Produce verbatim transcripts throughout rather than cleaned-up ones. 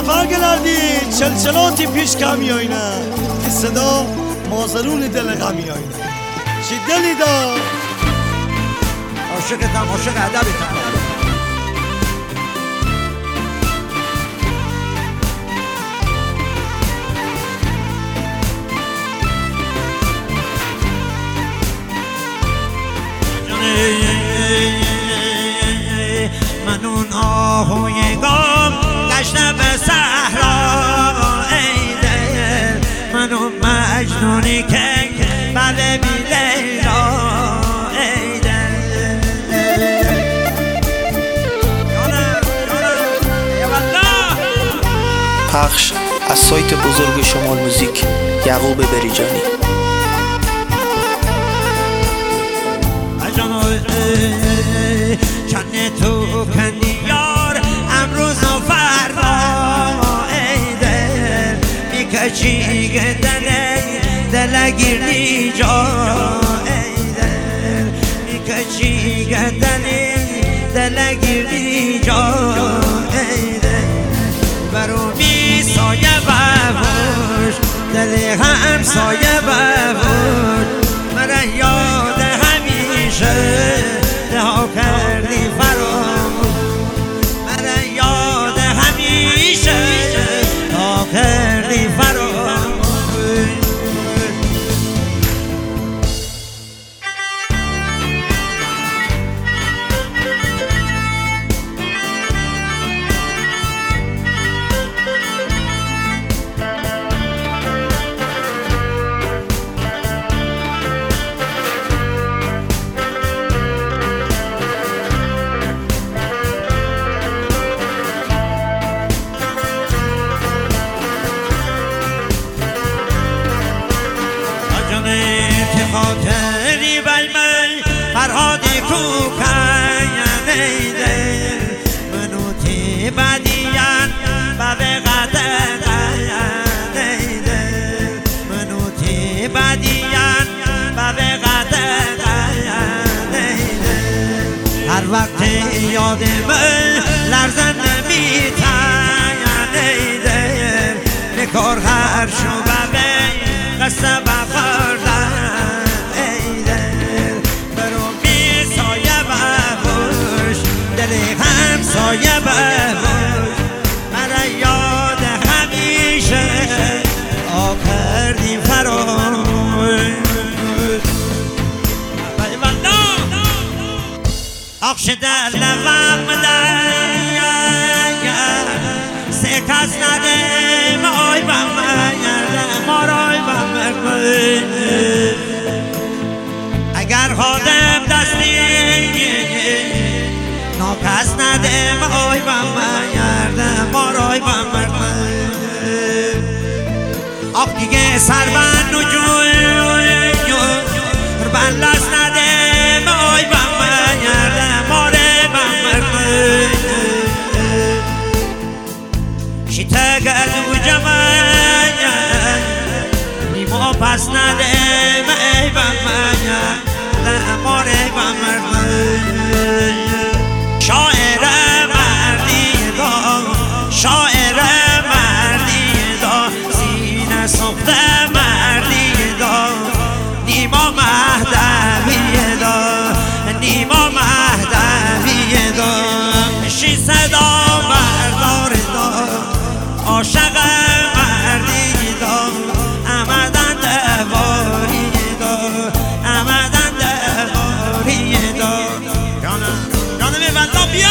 فرگلردی چلچلاتی پیش کمی آینه این صدا مازرون دل غمی آینه چی دلی دا عاشقتم عاشق ادبتم من اون آهوی گم گشته به صحرا ای دل من اون مجنونی که بله بی لیلا ای دل پخش از سایت بزرگ شمال موزیک یعقوب بریجانی. چنه تو کندی یار امروز و فردا ای دل میکشی گدنه دلگیری جا ای دل میکشی گدنه دلگیری جا ای دل برو می سایه ببوش دل هم سایه ببوش مرا یاد همیشه رها کردی فراموش مرا یاد همیشه رها کردی فراموش خاطری بی من فرهادی کوکن ای دل منو تی بدیان بابه قدن ای دل منو تی بدیان بابه قدن ای دل هر وقت یاد من لرزن نمیتن ای دل بکار هر شو بابه قصه بخوردن سایه ببوش مرا یاد همیشه آ کردی فراموش آخش دل لغم دنیا سه کس ندیم آی بم مارای بم اگر خودم دستی ناکس ندیم آی بم گردم مارای بم آخ دیگه سر بند و جوی بند لس ندیم آی بم گردم مارای بم شیطه گدو جمعه نیما پس ندیم ای بم گردم مارای بم شاعر مردی دا شاعر مردی دا سینه سخت مردی دا نیما مهدوی دا نیما مهدوی دا شی صدا بردار دا عاشق مردی دا امدن دواری دا امدن دواری دا بیا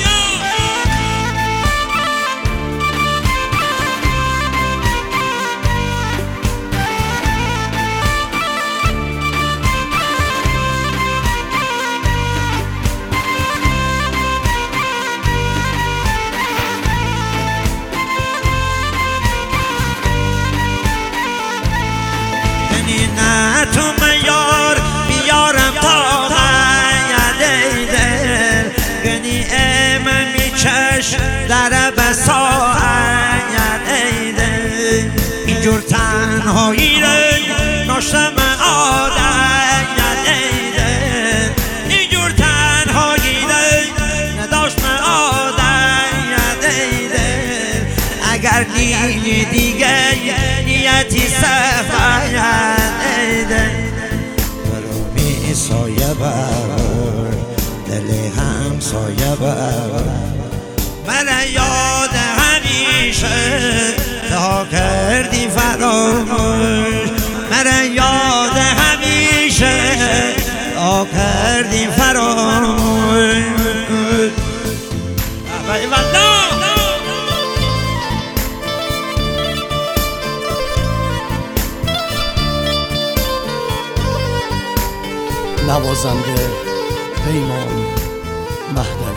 بنی نه تو میار بیارم تا غیلی دل بنی ام میچش در بساید ای دل اینجور تنهایی ری ناشتم آدم ای دل اینجور تنهایی ری نداشت آدم ای دل اگر نوازنده پیمان مهدوی.